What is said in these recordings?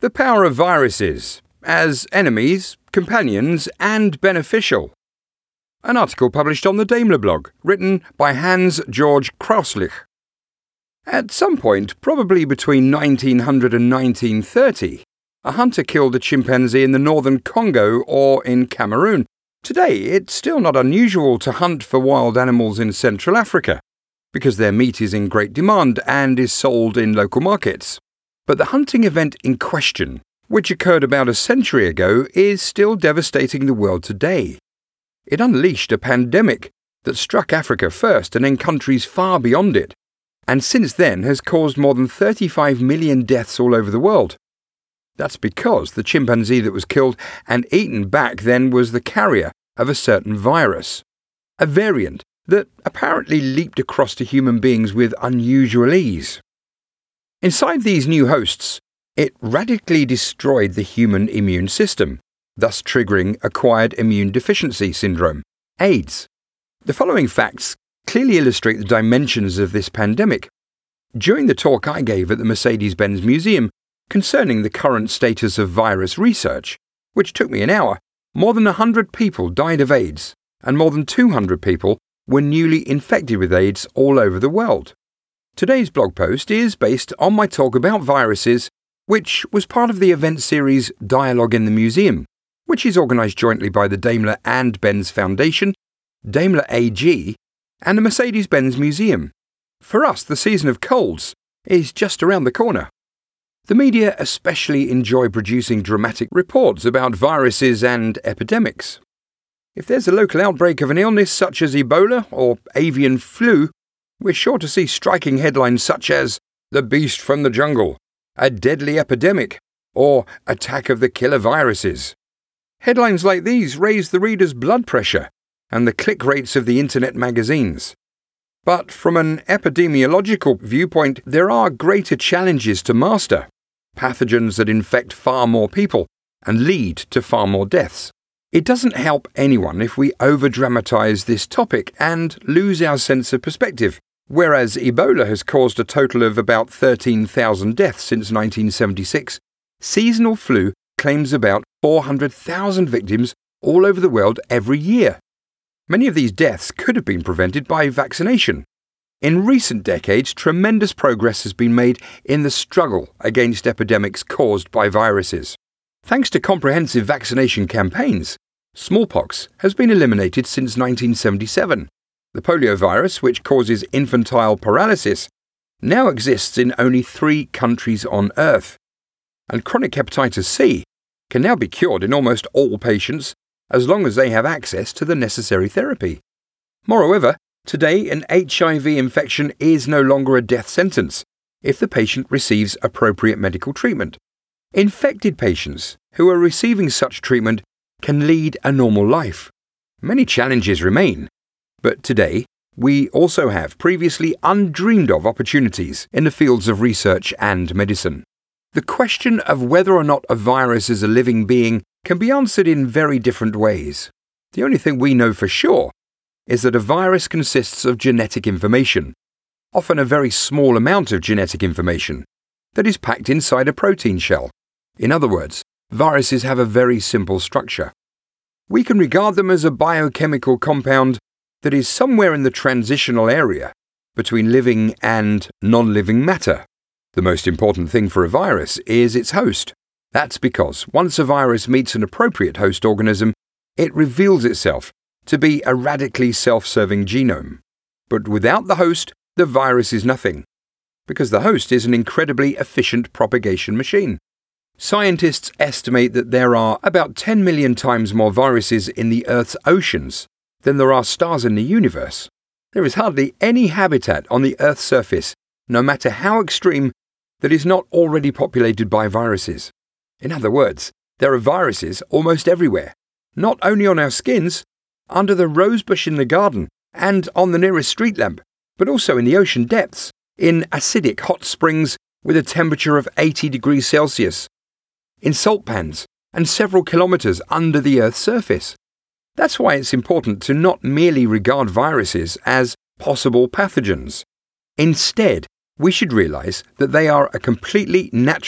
The power of viruses as enemies, companions, and beneficial. An article published on the Daimler blog, written by Hans-Georg Krauslich. At some point, probably between 1900 and 1930, a hunter killed a chimpanzee in the northern Congo or in Cameroon. Today, it's still not unusual to hunt for wild animals in Central Africa, because their meat is in great demand and is sold in local markets. But the hunting event in question, which occurred about a century ago, is still devastating the world today. It unleashed a pandemic that struck Africa first and then countries far beyond it, and since then has caused more than 35 million deaths all over the world. That's because the chimpanzee that was killed and eaten back then was the carrier of a certain virus, a variant that apparently leaped across to human beings with unusual ease. Inside these new hosts, it radically destroyed the human immune system, thus triggering acquired immune deficiency syndrome, AIDS. The following facts clearly illustrate the dimensions of this pandemic. During the talk I gave at the Mercedes-Benz Museum concerning the current status of virus research, which took me an hour, more than 100 people died of AIDS, and more than 200 people were newly infected with AIDS all over the world. Today's blog post is based on my talk about viruses, which was part of the event series Dialogue in the Museum, which is organised jointly by the Daimler and Benz Foundation, Daimler AG, and the Mercedes-Benz Museum. For us, the season of colds is just around the corner. The media especially enjoy producing dramatic reports about viruses and epidemics. If there's a local outbreak of an illness such as Ebola or avian flu, we're sure to see striking headlines such as "The Beast from the Jungle," "A Deadly Epidemic," or "Attack of the Killer Viruses." Headlines like these raise the reader's blood pressure and the click rates of the internet magazines. But from an epidemiological viewpoint, there are greater challenges to master, pathogens that infect far more people and lead to far more deaths. It doesn't help anyone if we over-dramatize this topic and lose our sense of perspective. Whereas Ebola has caused a total of about 13,000 deaths since 1976, seasonal flu claims about 400,000 victims all over the world every year. Many of these deaths could have been prevented by vaccination. In recent decades, tremendous progress has been made in the struggle against epidemics caused by viruses. Thanks to comprehensive vaccination campaigns, smallpox has been eliminated since 1977. The poliovirus, which causes infantile paralysis, now exists in only 3 countries on Earth. And chronic hepatitis C can now be cured in almost all patients as long as they have access to the necessary therapy. Moreover, today an HIV infection is no longer a death sentence if the patient receives appropriate medical treatment. Infected patients who are receiving such treatment can lead a normal life. Many challenges remain, but today we also have previously undreamed of opportunities in the fields of research and medicine. The question of whether or not a virus is a living being can be answered in very different ways. The only thing we know for sure is that a virus consists of genetic information, often a very small amount of genetic information, that is packed inside a protein shell. In other words, viruses have a very simple structure. We can regard them as a biochemical compound that is somewhere in the transitional area between living and non-living matter. The most important thing for a virus is its host. That's because once a virus meets an appropriate host organism, it reveals itself to be a radically self-serving genome. But without the host, the virus is nothing, because the host is an incredibly efficient propagation machine. Scientists estimate that there are about 10 million times more viruses in the Earth's oceans than there are stars in the universe. There is hardly any habitat on the Earth's surface, no matter how extreme, that is not already populated by viruses. In other words, there are viruses almost everywhere, not only on our skins, under the rosebush in the garden, and on the nearest street lamp, but also in the ocean depths, in acidic hot springs with a temperature of 80 degrees Celsius, in salt pans, and several kilometers under the Earth's surface. That's why it's important to not merely regard viruses as possible pathogens. Instead, we should realize that they are a completely natural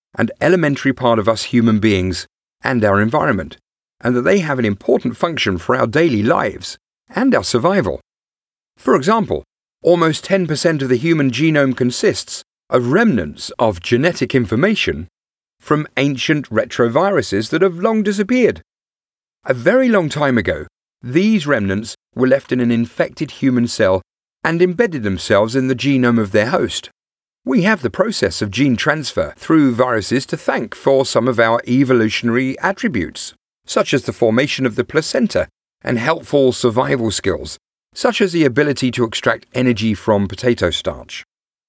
and elementary part of us human beings and our environment, and that they have an important function for our daily lives and our survival. For example, almost 10% of the human genome consists of remnants of genetic information from ancient retroviruses that have long disappeared. A very long time ago, these remnants were left in an infected human cell and embedded themselves in the genome of their host. We have the process of gene transfer through viruses to thank for some of our evolutionary attributes, such as the formation of the placenta and helpful survival skills, such as the ability to extract energy from potato starch.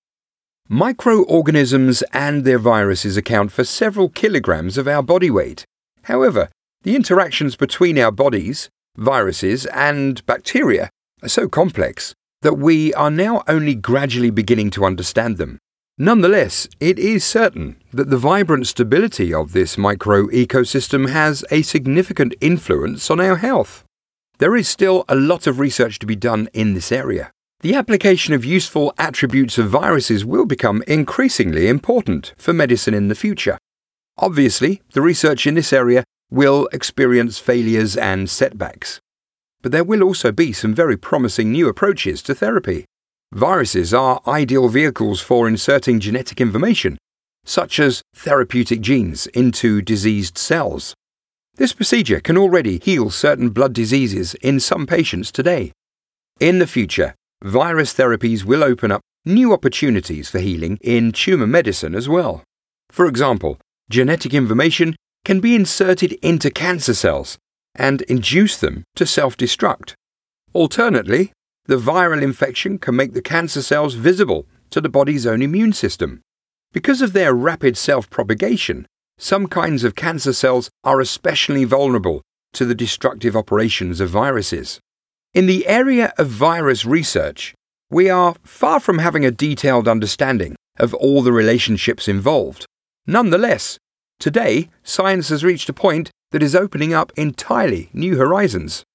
Microorganisms and their viruses account for several kilograms of our body weight. However, the interactions between our bodies, viruses, and bacteria are so complex that we are now only gradually beginning to understand them. Nonetheless, it is certain that the vibrant stability of this micro-ecosystem has a significant influence on our health. There is still a lot of research to be done in this area. The application of useful attributes of viruses will become increasingly important for medicine in the future. Obviously, the research in this area will experience failures and setbacks. But there will also be some very promising new approaches to therapy. Viruses are ideal vehicles for inserting genetic information, such as therapeutic genes, into diseased cells. This procedure can already heal certain blood diseases in some patients today. In the future, virus therapies will open up new opportunities for healing in tumor medicine as well. For example, genetic information can be inserted into cancer cells and induce them to self-destruct. Alternately, the viral infection can make the cancer cells visible to the body's own immune system. Because of their rapid self-propagation, some kinds of cancer cells are especially vulnerable to the destructive operations of viruses. In the area of virus research, we are far from having a detailed understanding of all the relationships involved. Nonetheless, today, science has reached a point that is opening up entirely new horizons.